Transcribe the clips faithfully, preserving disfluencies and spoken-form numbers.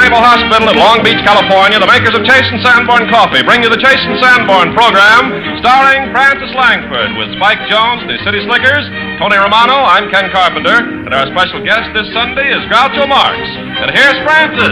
Remarkable Hospital in Long Beach, California, the makers of Chase and Sanborn Coffee bring you the Chase and Sanborn program, starring Francis Langford with Spike Jones, the City Slickers, Tony Romano, I'm Ken Carpenter, and our special guest this Sunday is Groucho Marx. And here's Francis.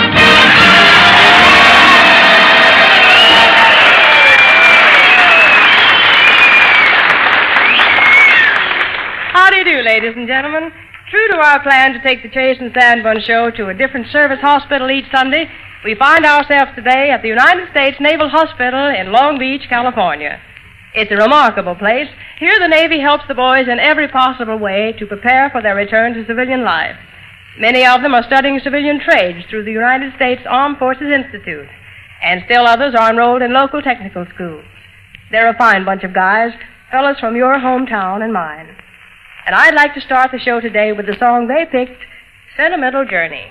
How do you do, ladies and gentlemen? True to our plan to take the Chase and Sanborn show to a different service hospital each Sunday, we find ourselves today at the United States Naval Hospital in Long Beach, California. It's a remarkable place. Here the Navy helps the boys in every possible way to prepare for their return to civilian life. Many of them are studying civilian trades through the United States Armed Forces Institute, and still others are enrolled in local technical schools. They're a fine bunch of guys, fellas from your hometown and mine. And I'd like to start the show today with the song they picked, Sentimental Journey.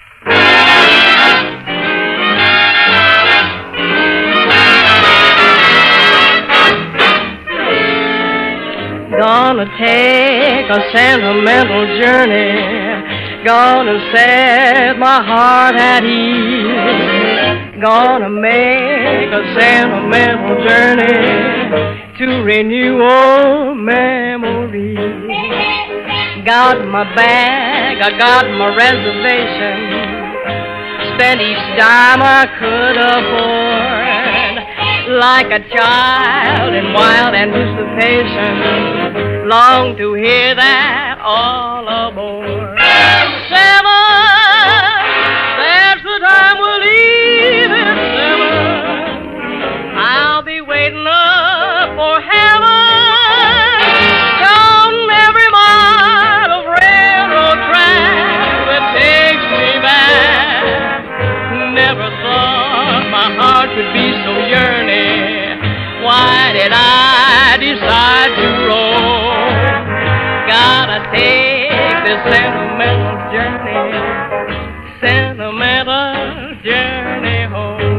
Gonna take a sentimental journey, gonna set my heart at ease, gonna make a sentimental journey to renew old memories. Got my bag, I got my reservation, spent each dime I could afford, like a child in wild anticipation, long to hear that all aboard. Seven, that's the time we'll leave at seven. I'll be waiting up for heaven, counting every mile of railroad track that takes me back. Never thought my heart could be so yearning. Why did I decide to roam? Gotta take this sentimental journey, sentimental journey home.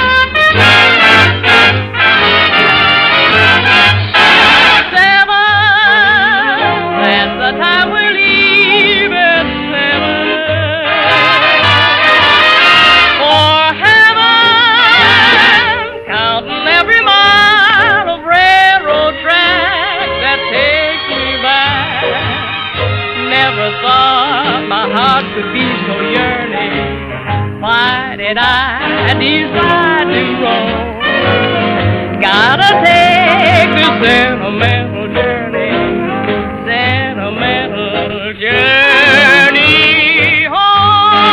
Could be so yearning. Why did I decide to roam? Gotta take this sentimental journey, sentimental journey home.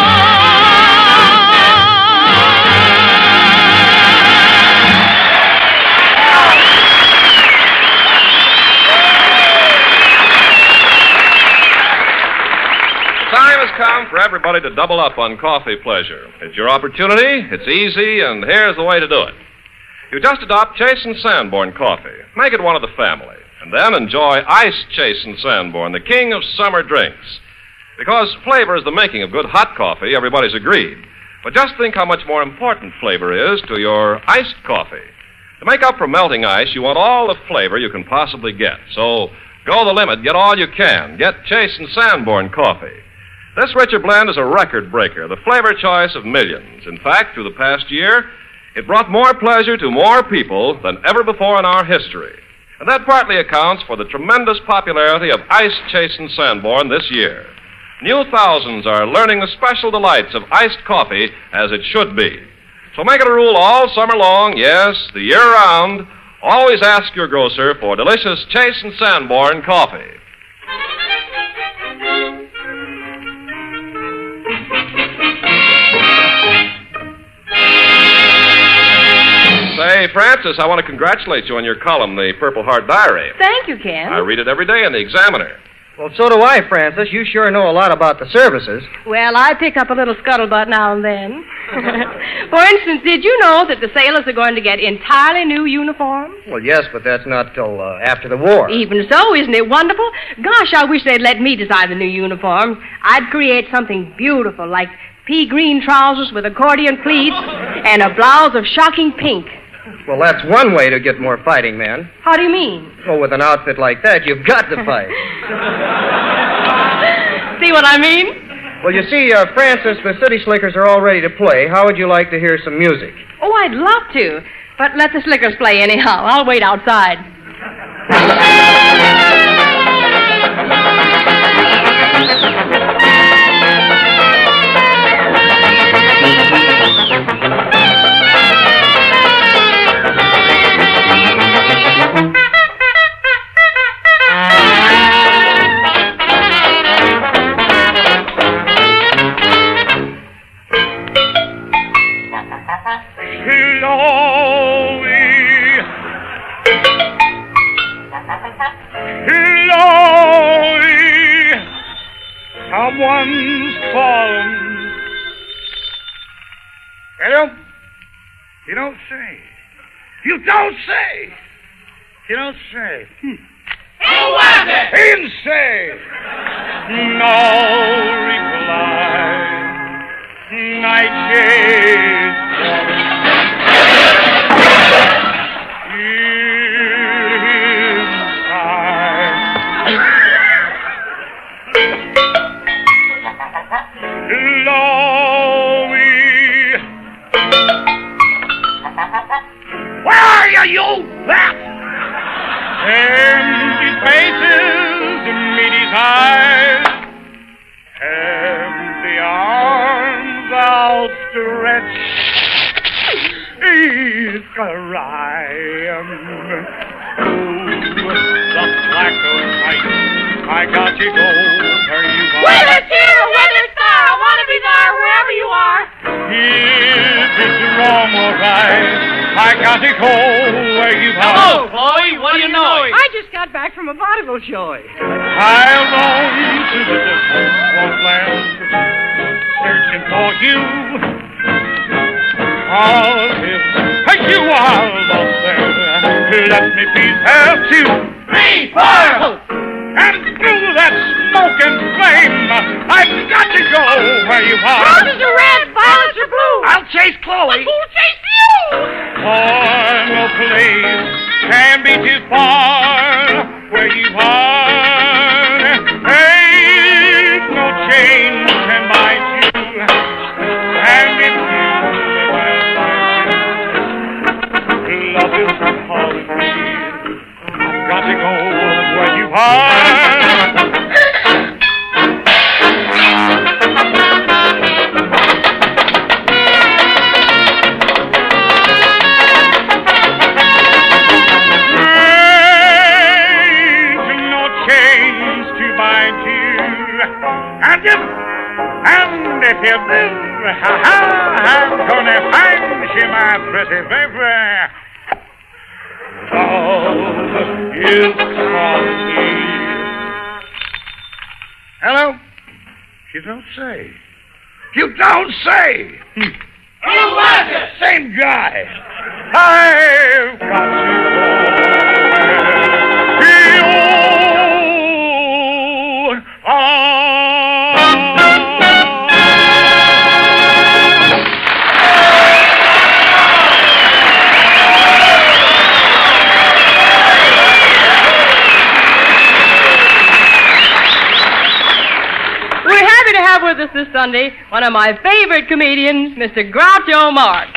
Time has come for everybody to double up on coffee pleasure. It's your opportunity, it's easy, and here's the way to do it. You just adopt Chase and Sanborn coffee. Make it one of the family. And then enjoy iced Chase and Sanborn, the king of summer drinks. Because flavor is the making of good hot coffee, everybody's agreed. But just think how much more important flavor is to your iced coffee. To make up for melting ice, you want all the flavor you can possibly get. So go the limit, get all you can. Get Chase and Sanborn coffee. This richer blend is a record breaker, the flavor choice of millions. In fact, through the past year, it brought more pleasure to more people than ever before in our history. And that partly accounts for the tremendous popularity of iced Chase and Sanborn this year. New thousands are learning the special delights of iced coffee as it should be. So make it a rule all summer long, yes, the year round, always ask your grocer for delicious Chase and Sanborn coffee. Say, Francis, I want to congratulate you on your column, the Purple Heart Diary. Thank you, Ken. I read it every day in the Examiner. Well, so do I, Francis. You sure know a lot about the services. Well, I pick up a little scuttlebutt now and then. For instance, did you know that the sailors are going to get entirely new uniforms? Well, yes, but that's not till uh, after the war. Even so, isn't it wonderful? Gosh, I wish they'd let me design the new uniforms. I'd create something beautiful, like pea green trousers with accordion pleats and a blouse of shocking pink. Well, that's one way to get more fighting men. How do you mean? Well, with an outfit like that, you've got to fight. See what I mean? Well, you see, uh, Francis, the City Slickers are all ready to play. How would you like to hear some music? Oh, I'd love to. But let the Slickers play anyhow. I'll wait outside. Someone's calling. Hello? You don't say. You don't say. You don't say. Hmm. Who was it? He didn't say. No reply. Night shades. You that! Empty faces meet his eyes, and the arms outstretched. He's crying. Ooh, the black of night. I got to go where you are. Whether it's here or whether it's there, I want to be there wherever you are. If it's wrong or right, I got to go where you are. Hello, Chloe. What do you know? I just got back from a vaudeville show. I'll roam to the distant swampland, searching for you. All his, you are lost there. Let me please help you. Three, four. And through that smoke and flame, I've got to go where you are. Roses are red, violets are blue. I'll chase Chloe. Who'll chase you? For no place can be too far where you are. Ain't no chain can bind you. And if you love is calling me, I've got to go where you are. And if you do, ha-ha, I'm gonna find you, my pretty baby. Love is calling me. Hello? You don't say. You don't say. Who was it? Same guy. I've got to go. You are. With us this Sunday, one of my favorite comedians, Mister Groucho Marx.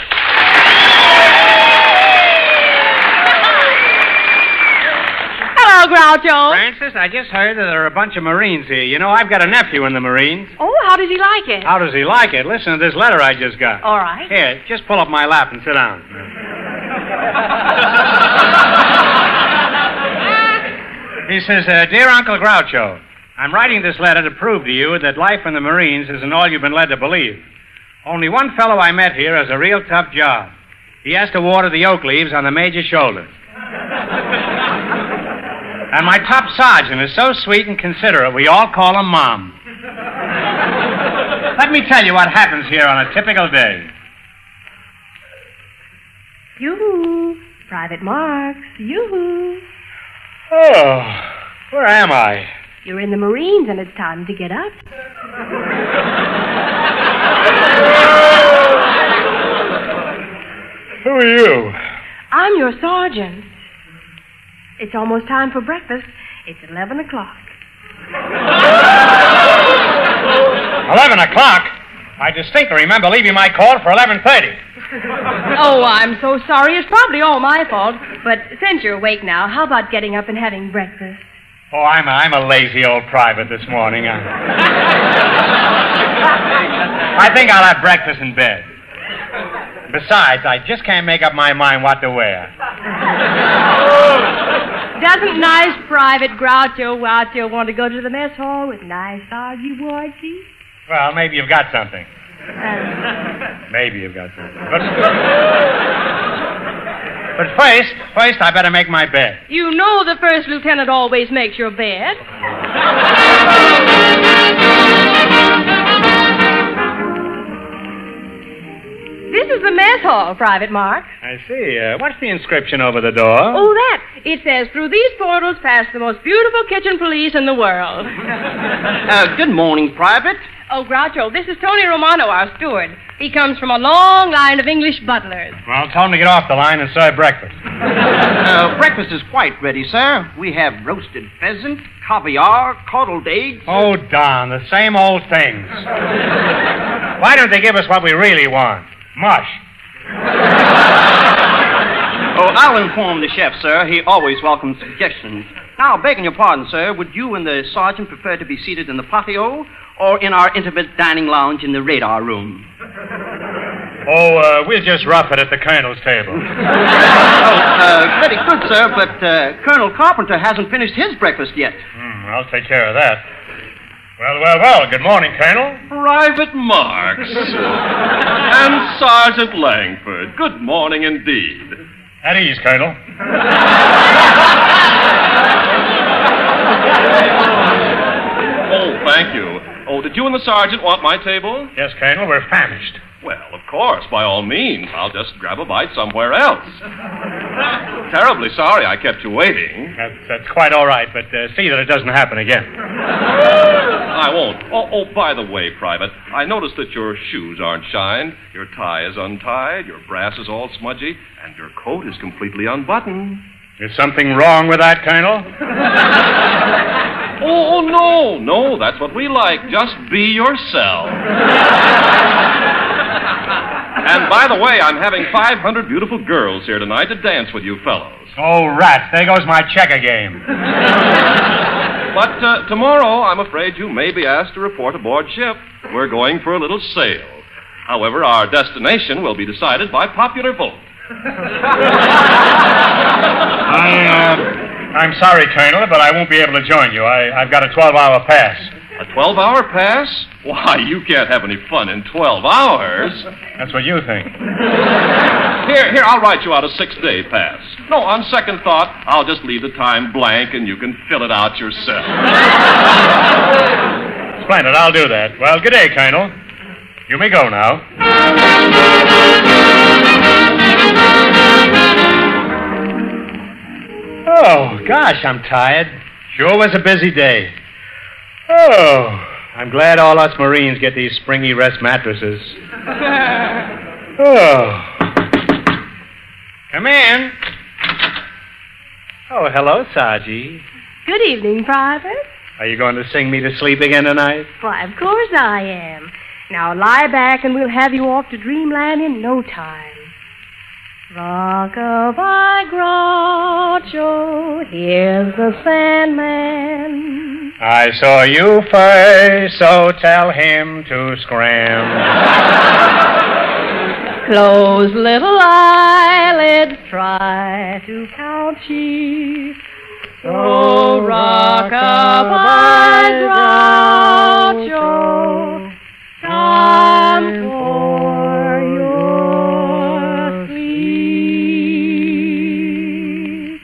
Hello, Groucho. Francis, I just heard that there are a bunch of Marines here. You know, I've got a nephew in the Marines. Oh, how does he like it? How does he like it? Listen to this letter I just got. All right. Here, just pull up my lap and sit down. He says, uh, Dear Uncle Groucho, I'm writing this letter to prove to you that life in the Marines isn't all you've been led to believe. Only one fellow I met here has a real tough job. He has to water the oak leaves on the major's shoulders. And my top sergeant is so sweet and considerate, we all call him Mom. Let me tell you what happens here on a typical day. Yoo-hoo, Private Marx, yoo-hoo. Oh, where am I? You're in the Marines, and it's time to get up. Who are you? I'm your sergeant. It's almost time for breakfast. It's eleven o'clock. Eleven o'clock? I distinctly remember leaving my call for eleven thirty. Oh, I'm so sorry. It's probably all my fault. But since you're awake now, how about getting up and having breakfast? Oh, I'm a, I'm a lazy old private this morning. I... I think I'll have breakfast in bed. Besides, I just can't make up my mind what to wear. Doesn't nice Private Groucho Groucho want to go to the mess hall with nice argy-wargy? Well, maybe you've got something. Uh, Maybe you've got something. But, but first, first I better make my bed. You know the first lieutenant always makes your bed. This is the mess hall, Private Mark. I see. Uh, what's the inscription over the door? Oh, that. It says, through these portals pass the most beautiful kitchen police in the world. Uh, good morning, Private. Oh, Groucho, this is Tony Romano, our steward. He comes from a long line of English butlers. Well, tell him to get off the line and serve breakfast. Uh, breakfast is quite ready, sir. We have roasted pheasant, caviar, coddled eggs. Oh, Don, the same old things. Why don't they give us what we really want? Mush. Oh, I'll inform the chef, sir. He always welcomes suggestions. Now, begging your pardon, sir, would you and the sergeant prefer to be seated in the patio or in our intimate dining lounge in the radar room? Oh, uh, we'll just rough it at the colonel's table. Oh, uh, very good, sir, but uh, Colonel Carpenter hasn't finished his breakfast yet. Hmm, I'll take care of that. Well, well, well, good morning, Colonel. Private Marks. And Sergeant Langford. Good morning indeed. At ease, Colonel. Oh, thank you. Oh, did you and the sergeant want my table? Yes, Colonel, we're famished. Well, of course, by all means. I'll just grab a bite somewhere else. Terribly sorry I kept you waiting. That's, that's quite all right, but uh, see that it doesn't happen again. I won't. Oh, oh, by the way, Private, I noticed that your shoes aren't shined, your tie is untied, your brass is all smudgy, and your coat is completely unbuttoned. Is something wrong with that, Colonel? Oh, oh, no, no, that's what we like. Just be yourself. And by the way, I'm having five hundred beautiful girls here tonight to dance with you fellows. Oh, rats, there goes my checker game. But uh, tomorrow, I'm afraid you may be asked to report aboard ship. We're going for a little sail. However, our destination will be decided by popular vote. I, uh, I'm sorry, Colonel, but I won't be able to join you. I, I've got a twelve-hour pass. A twelve-hour pass? Why, you can't have any fun in twelve hours. That's what you think. Here, here, I'll write you out a six-day pass. No, on second thought, I'll just leave the time blank and you can fill it out yourself. Splendid, I'll do that. Well, good day, Colonel. You may go now. Oh, gosh, I'm tired. Sure was a busy day. Oh, I'm glad all us Marines get these springy rest mattresses. Oh. Come in. Oh, hello, Sargie. Good evening, Private. Are you going to sing me to sleep again tonight? Why, of course I am. Now lie back and we'll have you off to dreamland in no time. Rock-a-bye, Groucho, here's the Sandman. I saw you first, so tell him to scram. Close little eyelids, try to count sheep. So rock-a-bye, Groucho, time for your sleep.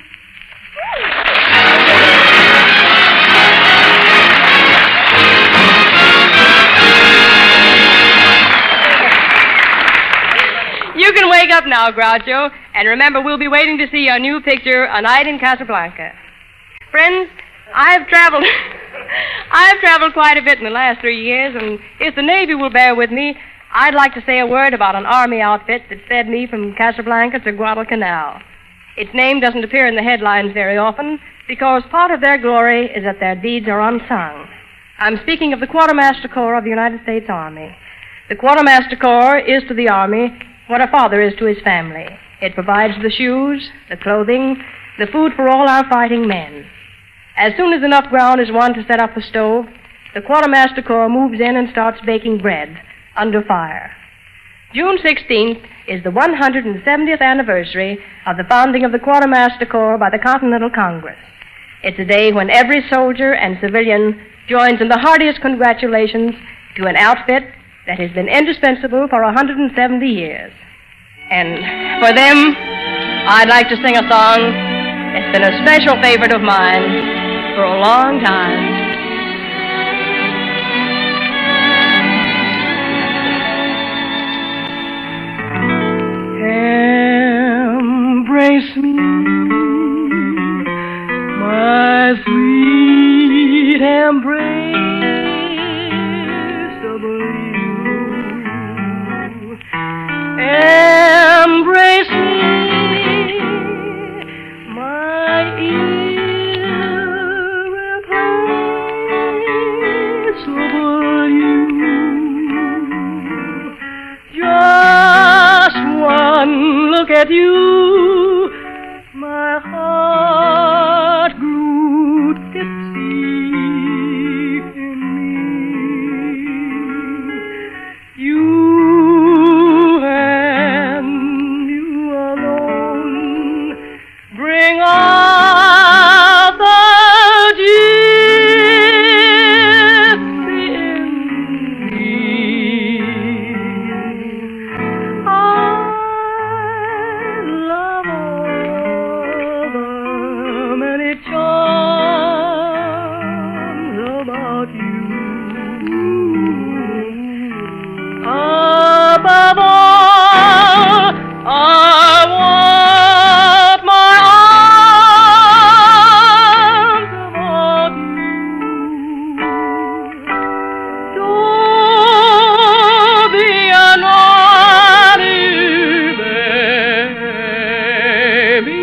You can wake up now, Groucho, and remember we'll be waiting to see your new picture, A Night in Casablanca. Friends, I've traveled I've traveled quite a bit in the last three years, and if the Navy will bear with me, I'd like to say a word about an Army outfit that fed me from Casablanca to Guadalcanal. Its name doesn't appear in the headlines very often because part of their glory is that their deeds are unsung. I'm speaking of the Quartermaster Corps of the United States Army. The Quartermaster Corps is to the Army what a father is to his family. It provides the shoes, the clothing, the food for all our fighting men. As soon as enough ground is won to set up a stove, the Quartermaster Corps moves in and starts baking bread under fire. June sixteenth is the one hundred seventieth anniversary of the founding of the Quartermaster Corps by the Continental Congress. It's a day when every soldier and civilian joins in the heartiest congratulations to an outfit that has been indispensable for one hundred seventy years. And for them, I'd like to sing a song that's been a special favorite of mine for a long time. Embrace me, my sweet embrace of you. Embrace me, my irreplaceable you. Just one look at you, my heart grew tipsy in me. You and you alone bring out the gypsy in me. I love all the many charms about you. Above all, I want my arms about you. Don't be a naughty baby.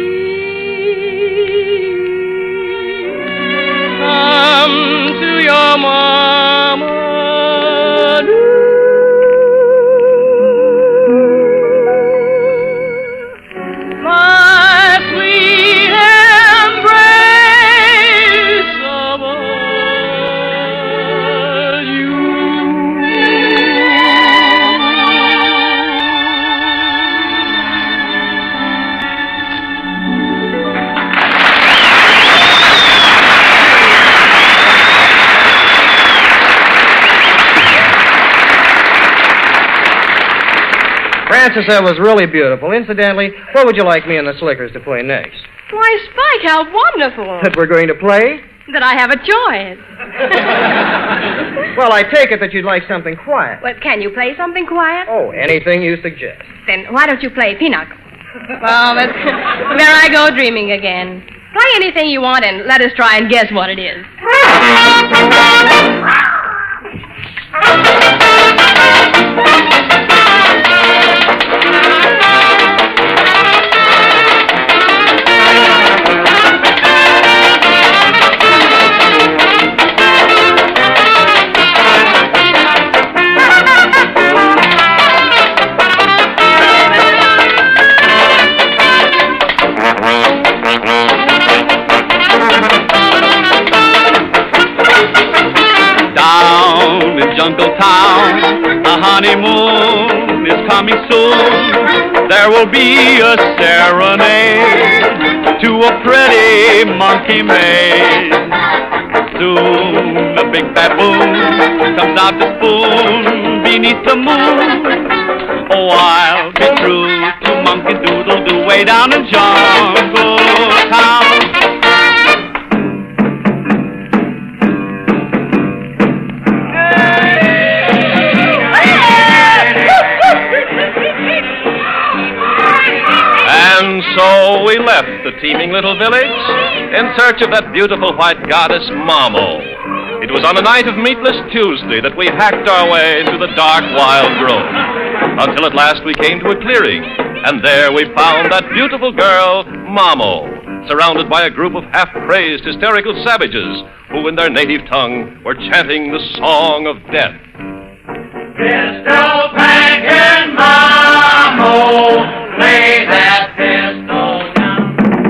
Come to your mama. My sweet embrace of you. Francis, that was really beautiful. Incidentally, what would you like me and the Slickers to play next? Why, Spike, how wonderful That we're going to play? that I have a choice. Well, I take it that you'd like something quiet. Well, can you play something quiet? Oh, anything you suggest. Then why don't you play Pinochle? Well, that's, there I go dreaming again. Play anything you want and let us try and guess what it is. Down in Jungle Town, the honeymoon is coming soon. There will be a serenade to a pretty monkey maid. Soon the big baboon comes out to spoon beneath the moon. Oh, I'll be true to Monkey Doodle Doo way down in Jungle Town. And so we left the teeming little village in search of that beautiful white goddess, Mamo. It was on a night of Meatless Tuesday that we hacked our way through the dark, wild grove, until at last we came to a clearing, and there we found that beautiful girl, Mamo. surrounded by a group of half-crazed, hysterical savages who, in their native tongue, were chanting the song of death. Pistol packing mammo, lay that pistol down.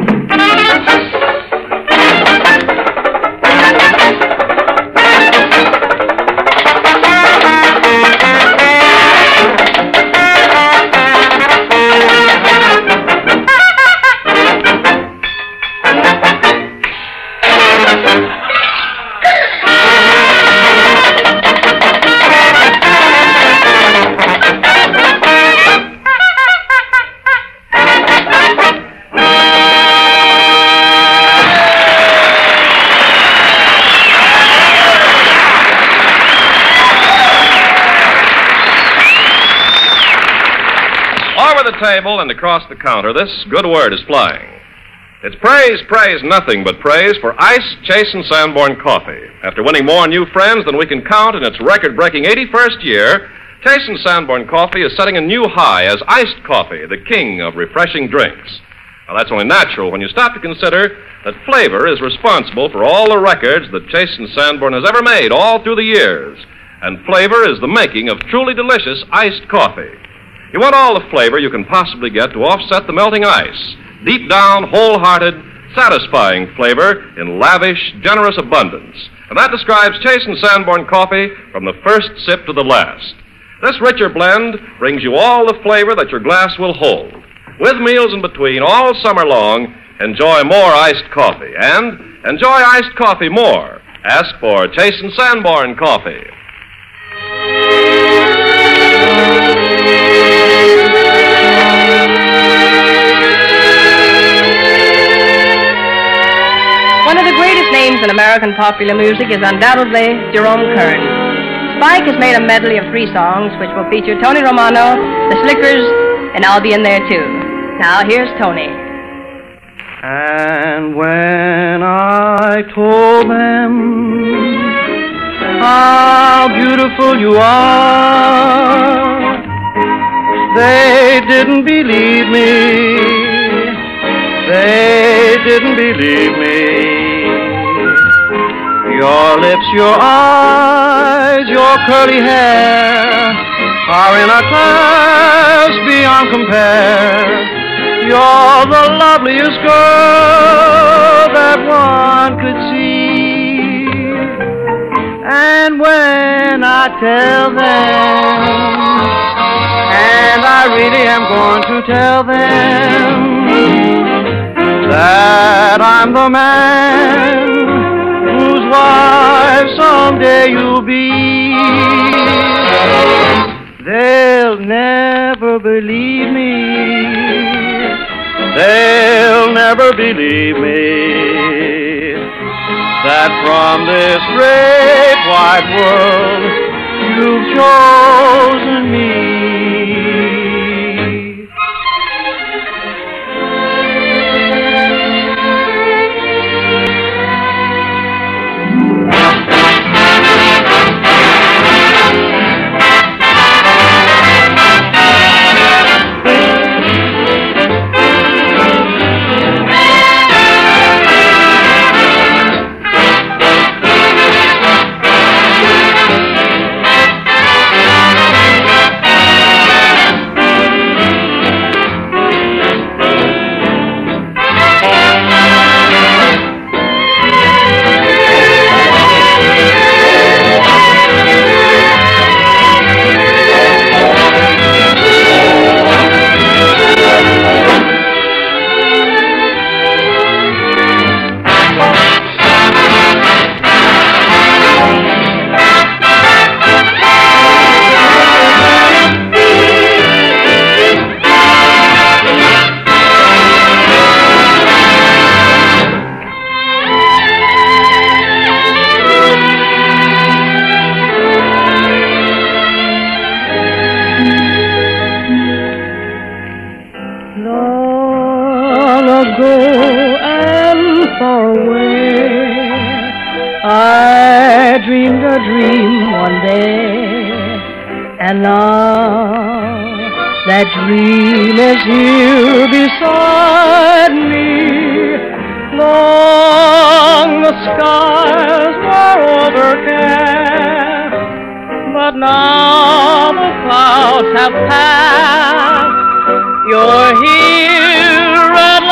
Over the table and across the counter, this good word is flying. It's praise, praise, nothing but praise for Iced Chase and Sanborn coffee. After winning more new friends than we can count in its record-breaking eighty-first year, Chase and Sanborn coffee is setting a new high as iced coffee, the king of refreshing drinks. Now, that's only natural when you stop to consider that flavor is responsible for all the records that Chase and Sanborn has ever made all through the years. And flavor is the making of truly delicious iced coffee. You want all the flavor you can possibly get to offset the melting ice. Deep down, wholehearted, satisfying flavor in lavish, generous abundance. And that describes Chase and Sanborn coffee from the first sip to the last. This richer blend brings you all the flavor that your glass will hold. With meals in between all summer long, enjoy more iced coffee. And enjoy iced coffee more. Ask for Chase and Sanborn coffee. One of the greatest names in American popular music is undoubtedly Jerome Kern. Spike has made a medley of three songs which will feature Tony Romano, the Slickers, and I'll be in there too. Now, here's Tony. And when I told them how beautiful you are, they didn't believe me. They didn't believe me. Your lips, your eyes, your curly hair are in a class beyond compare. You're the loveliest girl that one could see. And when I tell them, and I really am going to tell them, that I'm the man whose wife someday you'll be, they'll never believe me. They'll never believe me that from this great wide world you've chosen me. I dreamed a dream one day, and now that dream is here beside me. Long the skies were overcast, but now the clouds have passed. You're here at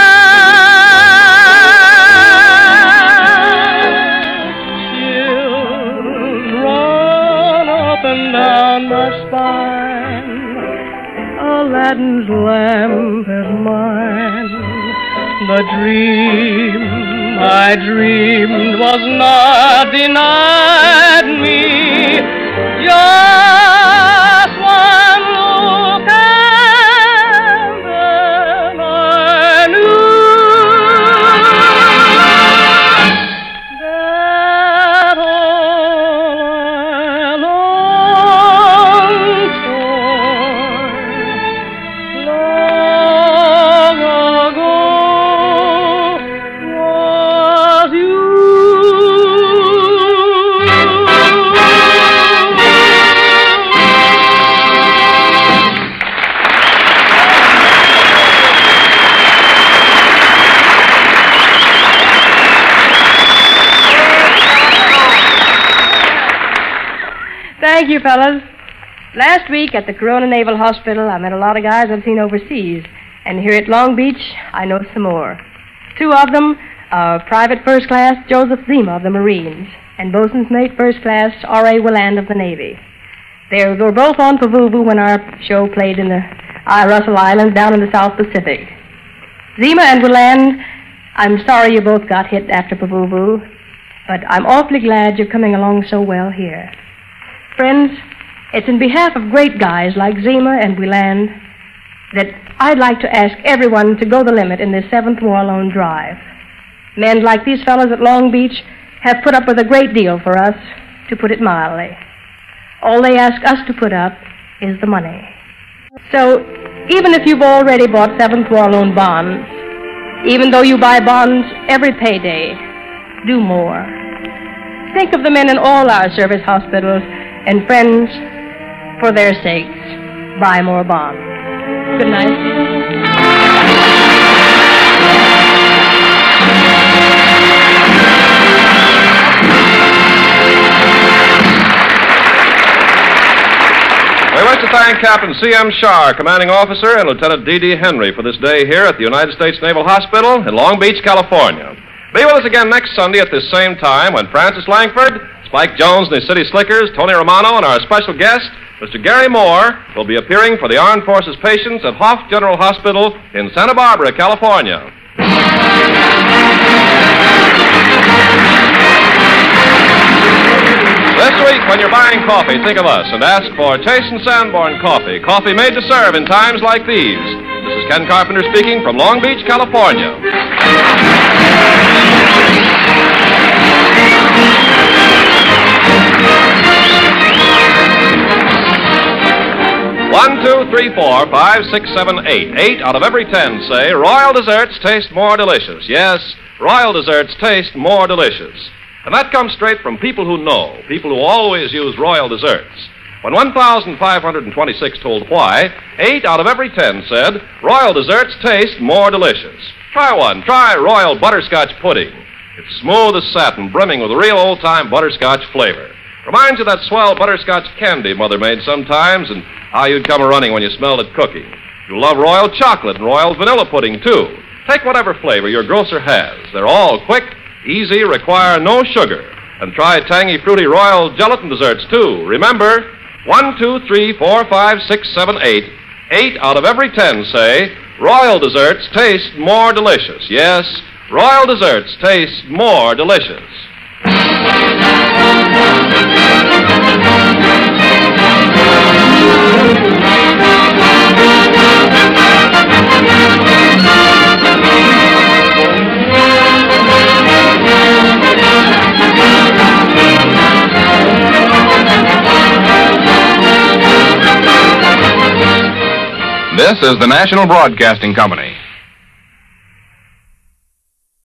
last. Chills run up and down my spine. Aladdin's lamp is mine. The dream I dreamed was not denied me. Just one look and then I knew that all I longed for long ago was you. Thank you, fellas. Last week at the Corona Naval Hospital, I met a lot of guys I've seen overseas. And here at Long Beach, I know some more. Two of them are Private First Class Joseph Zima of the Marines and Bosun's Mate First Class R A Willand of the Navy. They were both on Pavuvu when our show played in the uh, Russell Islands down in the South Pacific. Zima and Willand, I'm sorry you both got hit after Pavuvu, but I'm awfully glad you're coming along so well here. Friends, it's in behalf of great guys like Zima and Willand that I'd like to ask everyone to go the limit in this seventh War Loan Drive. Men like these fellows at Long Beach have put up with a great deal for us, to put it mildly. All they ask us to put up is the money. So, even if you've already bought seventh War Loan bonds, even though you buy bonds every payday, do more. Think of the men in all our service hospitals, and friends, for their sakes, buy more bonds. Good night. We wish to thank Captain C M Shar, Commanding Officer, and Lieutenant D D Henry for this day here at the United States Naval Hospital in Long Beach, California. Be with us again next Sunday at this same time when Francis Langford, Spike Jones and his City Slickers, Tony Romano, and our special guest, Mister Gary Moore, will be appearing for the Armed Forces patients at Hoff General Hospital in Santa Barbara, California. This week, when you're buying coffee, think of us and ask for Chase and Sanborn coffee. Coffee made to serve in times like these. This is Ken Carpenter speaking from Long Beach, California. One, two, three, four, five, six, seven, eight. Eight out of every ten say Royal Desserts taste more delicious. Yes, Royal Desserts taste more delicious. And that comes straight from people who know, people who always use Royal Desserts. When one thousand five hundred twenty-six told why, eight out of every ten said Royal Desserts taste more delicious. Try one. Try Royal Butterscotch Pudding. It's smooth as satin, brimming with real old-time butterscotch flavor. Reminds you of that swell butterscotch candy Mother made sometimes, and how you'd come a-running when you smelled it cooking. You'll love Royal Chocolate and Royal Vanilla Pudding, too. Take whatever flavor your grocer has. They're all quick, easy, require no sugar. And try tangy, fruity Royal Gelatin Desserts, too. Remember, one, two, three, four, five, six, seven, eight. Eight out of every ten say Royal Desserts taste more delicious. Yes, Royal Desserts taste more delicious. This is the National Broadcasting Company.